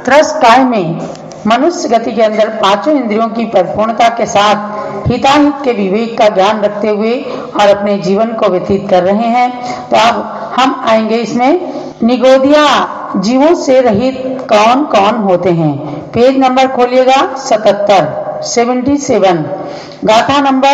त्रस्काय में मनुष्य गति के अंदर पांचों इंद्रियों की परिपूर्णता के साथ हिताहित के विवेक का ज्ञान रखते हुए और अपने जीवन को व्यतीत कर रहे हैं। तो अब हम आएंगे इसमें, निगोदिया जीवों से रहित कौन कौन होते हैं। पेज नंबर खोलिएगा 77 गाथा नंबर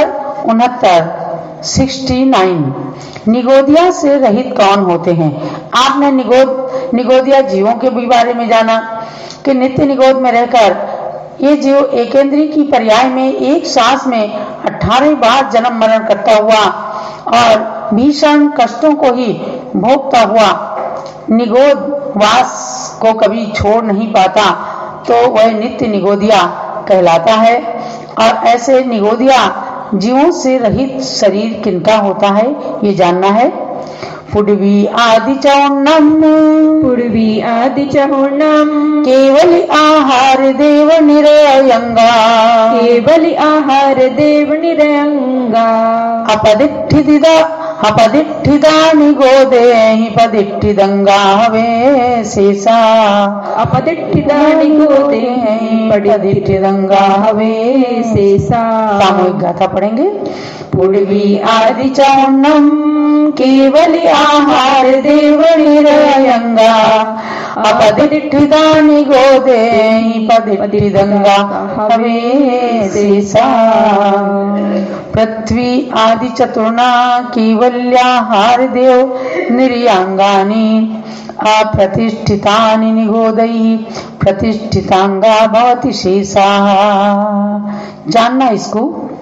69 निगोदिया से रहित कौन होते हैं। आपने निगोदिया जीवों के भी बारे में जाना कि नित्य निगोद में रहकर ये जीव एकेंद्रीय की पर्याय में एक सांस में 18 बार जन्म मरण करता हुआ और भीषण कष्टों को ही भोगता हुआ निगोद वास को कभी छोड़ नहीं पाता, तो वह नित्य निगोदिया कहलाता है। और ऐसे निगोदिया जीवों से रहित शरीर किनका होता है ये जानना है। पुडवी आदि चौर्णम केवल आहार देव निरयंगा अपदिष्ठिदा निगोदे पदिष्ठिदंगा हवे शेषा पदिष्ठिदंगा हवे शेषा। सामूहिक गाथा पढ़ेंगे। पुडवी आदि चौर्णम केवल आहार देव निरयंगा अपदिष्ठिदा निगोदे पदिष्ठिदंगा हवे शेषा। पृथ्वी आदि चतुर्णा केवल्याहार देव निर्यांगानि अप्रतिष्ठितानि निगोदयि प्रतिष्ठितांगा भवति शेषा। जानना इसको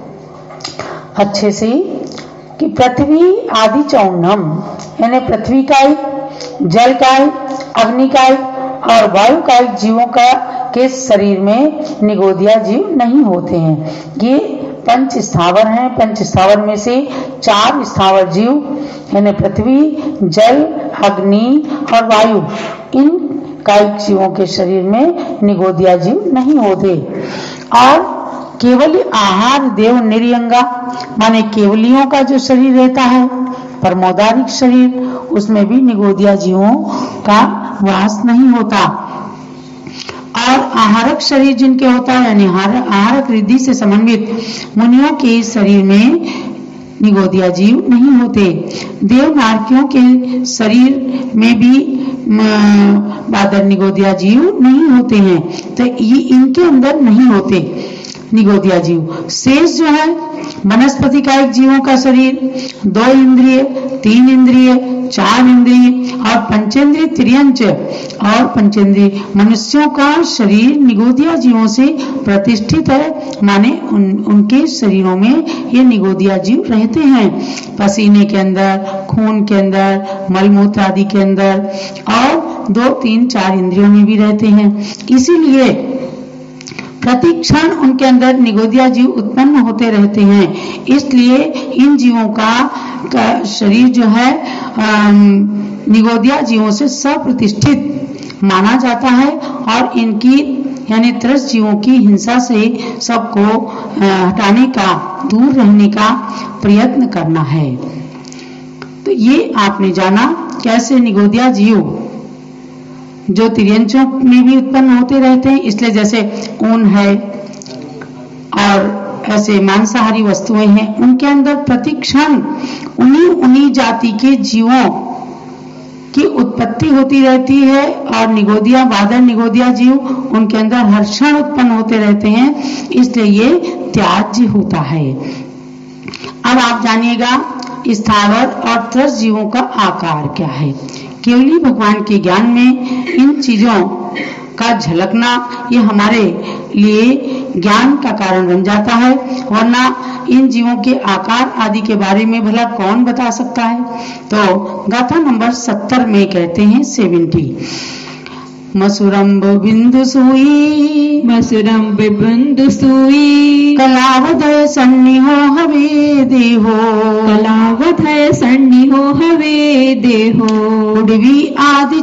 अच्छे से कि पृथ्वी आदि चौर्णम यानी पृथ्वी कायिक, जल कायिक, अग्नि कायिक और वायु कायिक जीवों का के शरीर में निगोदिया जीव नहीं होते हैं। ये पंच स्थावर हैं। पंच स्थावर में से 4 स्थावर जीव यानी पृथ्वी, जल, अग्नि और वायु, इन कायिक जीवों के शरीर में निगोदिया जीव नहीं होते। और केवल आहार देव निर्यंगा माने केवलियों का जो शरीर रहता है, परमोदारिक शरीर, उसमें भी निगोदिया जीवों का वास नहीं होता। और आहारक शरीर जिनके होता है यानी आहारक रिद्धि से समन्वित मुनियों के शरीर में निगोदिया जीव नहीं होते। देवनारकियों के शरीर में भी बादर निगोदिया जीव नहीं होते हैं, तो ये इनके अंदर नहीं होते निगोदिया जीव। शेष जो है वनस्पति कायिक जीवों का शरीर 2 इंद्रिय, 3 इंद्रिय, 4 इंद्रिय और पंचेंद्रिय त्रियंच और पंचेंद्रिय मनुष्यों का शरीर निगोदिया जीवों से प्रतिष्ठित है, माने उनके शरीरों में ये निगोदिया जीव रहते हैं। पसीने के अंदर, खून के अंदर, मलमूत्र आदि के अंदर और 2, 3, 4 इंद्रियों में भी रहते हैं। इसीलिए प्रति क्षण उनके अंदर निगोदिया जीव उत्पन्न होते रहते हैं। इसलिए इन जीवों का शरीर जो है निगोदिया जीवों से सप्रतिष्ठित माना जाता है और इनकी यानी त्रस्त जीवों की हिंसा से सबको हटाने का, दूर रहने का प्रयत्न करना है। तो ये आपने जाना कैसे निगोदिया जीव जो त्रियंचों में भी उत्पन्न होते रहते हैं, इसलिए जैसे ऊन है और ऐसे मांसाहारी वस्तुएं हैं, उनके अंदर प्रतिक्षण उन्हीं जाति के जीवों की उत्पत्ति होती रहती है और निगोदिया बादर निगोदिया जीव उनके अंदर हर क्षण उत्पन्न होते रहते हैं, इसलिए ये त्याज्य होता है। अब आप जानिएगा स्थावर और त्रस्त जीवों का आकार क्या है। केवली भगवान के ज्ञान में इन चीजों का झलकना ये हमारे लिए ज्ञान का कारण बन जाता है, वरना इन जीवों के आकार आदि के बारे में भला कौन बता सकता है। तो गाथा नंबर 70 में कहते हैं 70 मसुरम्ब बिंदु सुई कलावधय सन्निहो हवे हवे देहो पुडवी आदि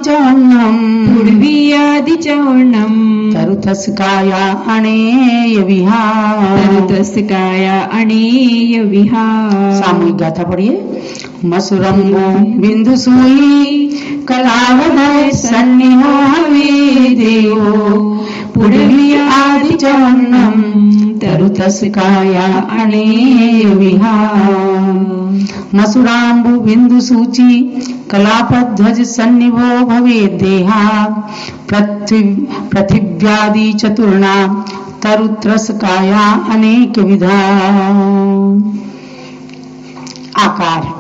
चौर्णम तरुतस्काया अणेय विहार। सामूहिक गाथा पढ़िए। मसुरम्बो बिंदु सूई कलावधय सन्निहो हवे देवो पुरवी आदि चौन्नम तरुतस काया अणे विहार। मसुराम्बु बिंदु सूची कलापध्वज सन्निभो भवे देहा पृथिव्यादि चतुर्णा तरुत्रस काया अनेक विधा। आकार,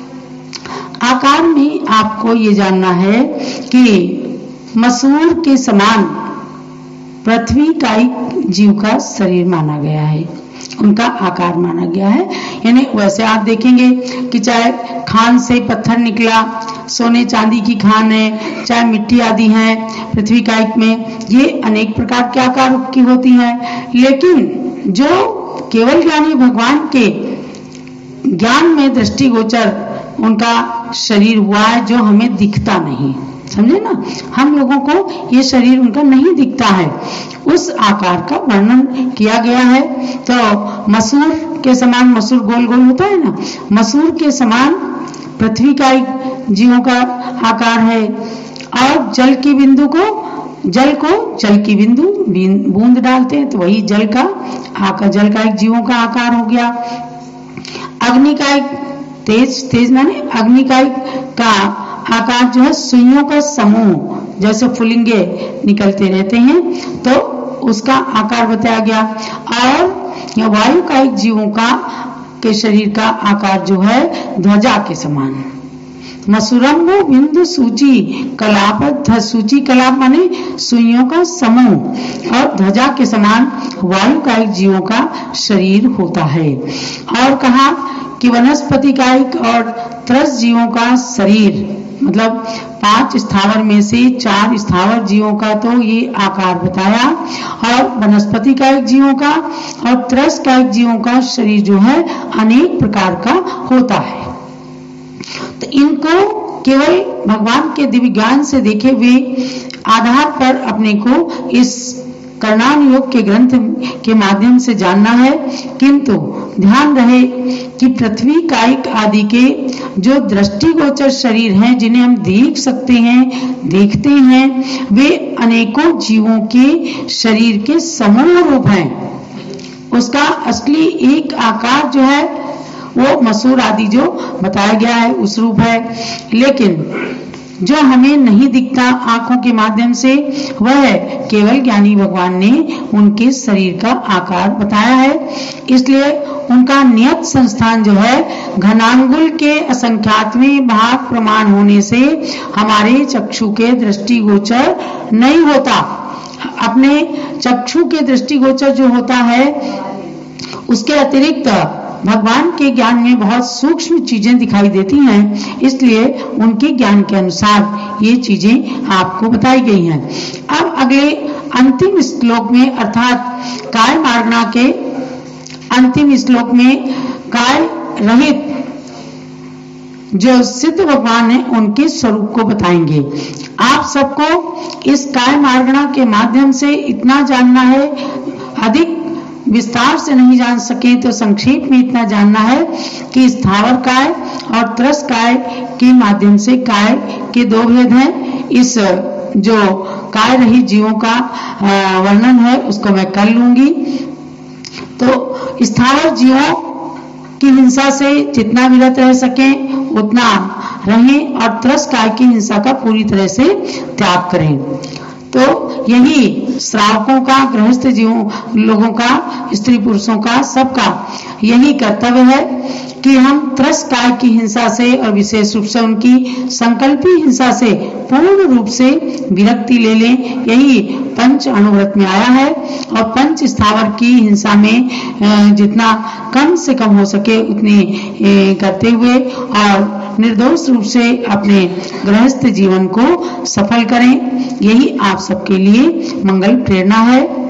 आकार में आपको ये जानना है कि मसूर के समान पृथ्वी का एक जीव का शरीर माना गया है, उनका आकार माना गया है। यानी वैसे आप देखेंगे कि चाहे खान से पत्थर निकला, सोने चांदी की खान है, चाहे मिट्टी आदि है पृथ्वी कायिक में, ये अनेक प्रकार के आकार की होती हैं। लेकिन जो केवल ज्ञानी भगवान के ज्ञान में दृष्टिगोचर उनका शरीर हुआ है, जो हमें दिखता नहीं, समझे ना, हम लोगों को ये शरीर उनका नहीं दिखता है, उस आकार का वर्णन किया गया है। तो मसूर के समान, मसूर गोल गोल होता है ना, मसूर के समान पृथ्वी का एक जीवों का आकार है। और जल की बिंदु को, जल की बिंदु बूंद डालते हैं तो वही जल का आकार, जल का एक जीवों का आकार हो गया। अग्नि का एक तेज माने अग्नि का एक का आकार जो है सुइयों का समूह, जैसे फुलिंगे निकलते रहते हैं तो उसका आकार बताया गया। और वायु का एक जीवों का के शरीर का आकार जो है ध्वजा के समान। मसुरम्बो बिंदु सूची कलाप, सूची कलाप माने सुइयों का समूह, और ध्वजा के समान वायु का एक जीवों का शरीर होता है। और कहा कि वनस्पति का एक और त्रस जीवों का शरीर, मतलब 5 स्थावर में से 4 स्थावर जीवों का तो ये आकार बताया, और वनस्पति का एक जीवों का और त्रस का एक जीवों का शरीर जो है अनेक प्रकार का होता है। तो इनको केवल भगवान के दिव्य ज्ञान से देखे हुए आधार पर अपने को इस कर्णान योग के ग्रंथ के माध्यम से जानना है। किंतु ध्यान रहे कि पृथ्वी कायिक आदि के जो दृष्टिगोचर शरीर हैं, जिन्हें हम देख सकते हैं, देखते हैं, वे अनेकों जीवों के शरीर के समूह रूप हैं। उसका असली एक आकार जो है वो मसूर आदि जो बताया गया है उस रूप है। लेकिन जो हमें नहीं दिखता आंखों के माध्यम से, वह है केवल ज्ञानी भगवान ने उनके शरीर का आकार बताया है। इसलिए उनका नियत संस्थान जो है घनांगुल के असंख्यातवें भाग प्रमाण होने से हमारे चक्षु के दृष्टिगोचर नहीं होता। अपने चक्षु के दृष्टिगोचर जो होता है उसके अतिरिक्त भगवान के ज्ञान में बहुत सूक्ष्म चीजें दिखाई देती हैं, इसलिए उनके ज्ञान के अनुसार ये चीजें आपको बताई गई हैं। अब अगले अंतिम श्लोक में, अर्थात काय मार्गणा के अंतिम श्लोक में काय रहित जो सिद्ध भगवान है उनके स्वरूप को बताएंगे। आप सबको इस काय मार्गणा के माध्यम से इतना जानना है, अधिक विस्तार से नहीं जान सके तो संक्षेप में इतना जानना है कि स्थावर काय और त्रस काय के माध्यम से काय के 2 भेद हैं। इस जो काय रहित जीवों का वर्णन है उसको मैं कर लूंगी। तो स्थावर जीवों की हिंसा से जितना विरत रह सके उतना रहें, और त्रस काय की हिंसा का पूरी तरह से त्याग करें। तो यही श्रावकों का, गृहस्थ जीवों लोगों का, स्त्री पुरुषों का, सबका यही कर्तव्य है कि हम त्रस काय की हिंसा से और विशेष रूप से उनकी संकल्पी हिंसा से पूर्ण रूप से विरक्ति ले लें। यही पंच अणुव्रत में आया है, और पंच स्थावर की हिंसा में जितना कम से कम हो सके उतनी करते हुए और निर्दोष रूप से अपने गृहस्थ जीवन को सफल करें। यही आप सबके लिए मंगल प्रेरणा है।